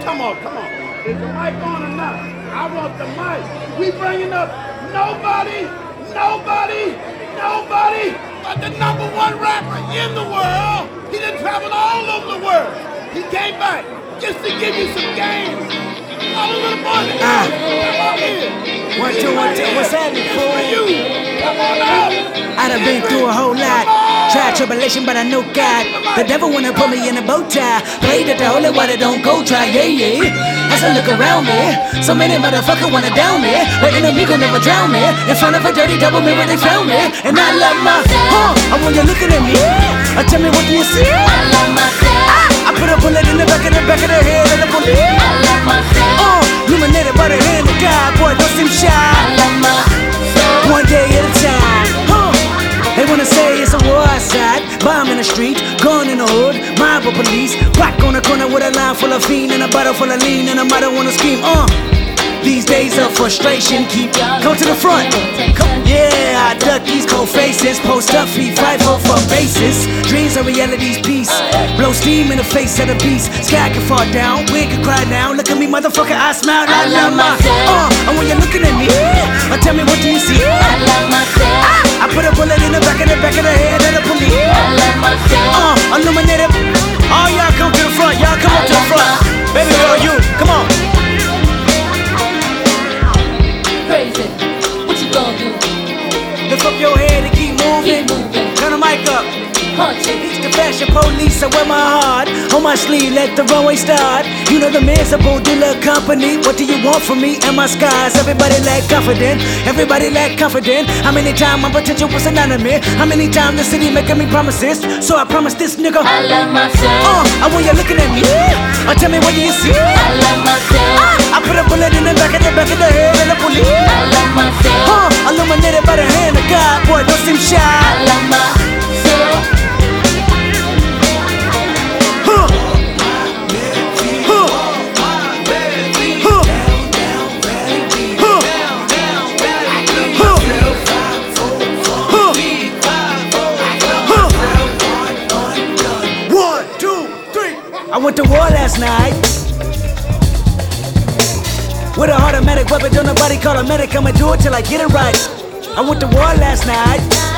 Come on, come on. Is the mic on or not? I want the mic. We bringing up nobody but the #1 rapper in the world. He done traveled all over the world. He came back just to give you some games. All the little boys in the house, come on in. 1, 2, 1, 2, what's happening, fool? Come on out. I done been through a whole lot. Tried tribulation, but I know God. The devil wanna put me in a bow tie. Pray that the holy water don't go dry, yeah. As I look around me, so many motherfuckers wanna down me, but enemy gon' never drown me. In front of a dirty double mirror, they found me, and I love my I want you looking at me. Tell me, what do you see? I love myself. I put a bullet in the back of the head of the police. I love myself. Illuminated by the hand of God, boy, don't seem shy. I love myself. One day at a time. They wanna say it's a war outside, bomb in the street, gun in the hood, mob of police, rock on the corner with a line full of fiend and a bottle full of lean, and a mother wanna scream, These days of frustration keep come to the front. Yeah, I duck these cold faces, post up feet, fight for basis. Dreams are reality's piece. Blow steam in the face of the beast. Sky can fall down, wind can cry down. Look at me, motherfucker, I smile. I love myself. And when you're looking at me, tell me, what do you see? I love myself. I put a bullet in the back of the head of the police. I love myself. Illuminated. All y'all come to the front. Y'all come up to the front. Baby girl, you, come on. Crazy. What you gonna do? Lift up your head and keep moving. Keep moving. Turn the mic up. Punch it. It's the fashion police, I wear my heart on my sleeve, let the runway start. You know the miserable dealer company. What do you want from me and my skies? Everybody lack confident, everybody lack confident. How many times my potential was anonymous? How many times the city making me promises? So I promise this nigga, I love myself. and when you're looking at me, tell me, what do you see? I love myself. I put a bullet in the back of the head of the police. I love myself. Illuminated by the hand of God, boy, don't seem shy. I love myself. I went to war last night with an automatic weapon, don't nobody call a medic, I'ma do it till I get it right. I went to war last night.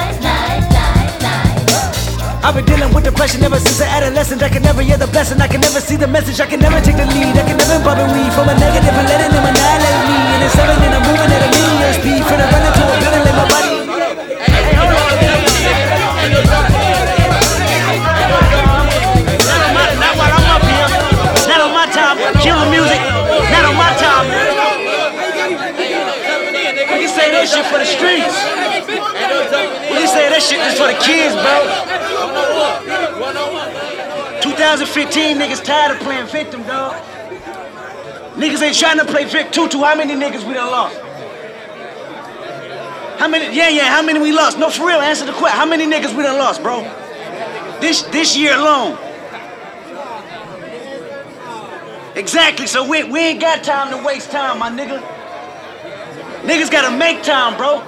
I've been dealing with depression ever since an adolescent. I can never hear the blessing, I can never see the message, I can never take the lead, I can never bubble weed from a negative and letting them annihilate me. And it's 7 and I'm moving at a million speed, finna run into a building, let my body. Kill the music, not on my time. We can say that shit for the streets. We can say that shit just for the kids, bro. 2015 niggas tired of playing victim, dog. Niggas ain't trying to play Vic Tutu. How many niggas we done lost? How many? Yeah, how many we lost? No, for real, answer the question. How many niggas we done lost, bro? This year alone. Exactly, so we ain't got time to waste time, my nigga. Niggas gotta make time, bro.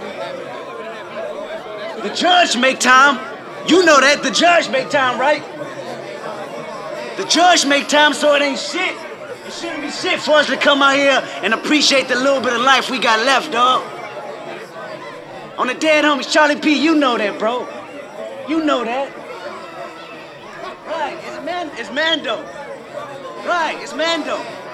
The judge make time. You know that, the judge make time, right? The judge make time, so it ain't shit. It shouldn't be shit for us to come out here and appreciate the little bit of life we got left, dog. On the dead homies, Charlie P, you know that, bro. You know that. Right, it's Mando. Right, it's Mando.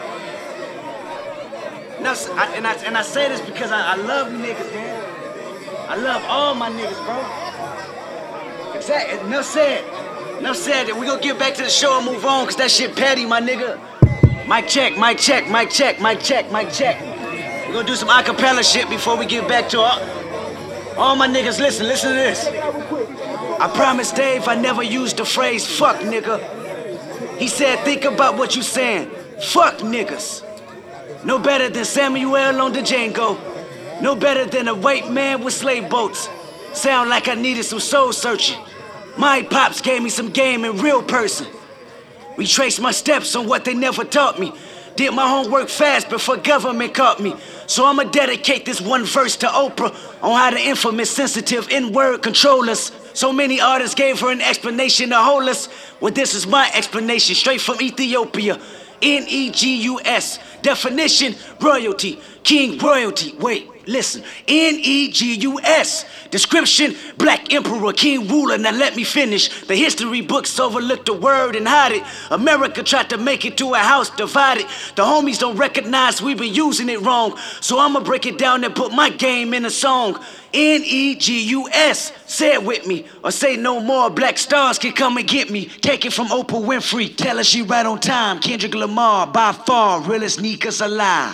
Now, I say this because I love you niggas, man. I love all my niggas, bro. Exactly. Enough said that we gonna get back to the show and move on, cause that shit petty, my nigga. Mic check, mic check, mic check, mic check, mic check. We gonna do some acapella shit before we get back to all my niggas. Listen to this. I promised Dave I never used the phrase fuck nigga. He said, think about what you saying. Fuck niggas. No better than Samuel on the Django. No better than a white man with slave boats. Sound like I needed some soul searching. My pops gave me some game in real person. Retraced my steps on what they never taught me. Did my homework fast before government caught me. So I'ma dedicate this one verse to Oprah on how the infamous sensitive N-word control us. So many artists gave her an explanation to hold us. Well, this is my explanation, straight from Ethiopia. Negus. Definition, royalty. King royalty. Wait, listen. Negus. Description, black emperor, king ruler. Now let me finish. The history books overlook the word and hide it. America tried to make it to a house divided. The homies don't recognize we've been using it wrong. So I'ma break it down and put my game in a song. Negus. Say it with me, or say no more. Black stars can come and get me. Take it from Oprah Winfrey. Tell her she right on time. Kendrick Lamar, by far, realest niggas alive.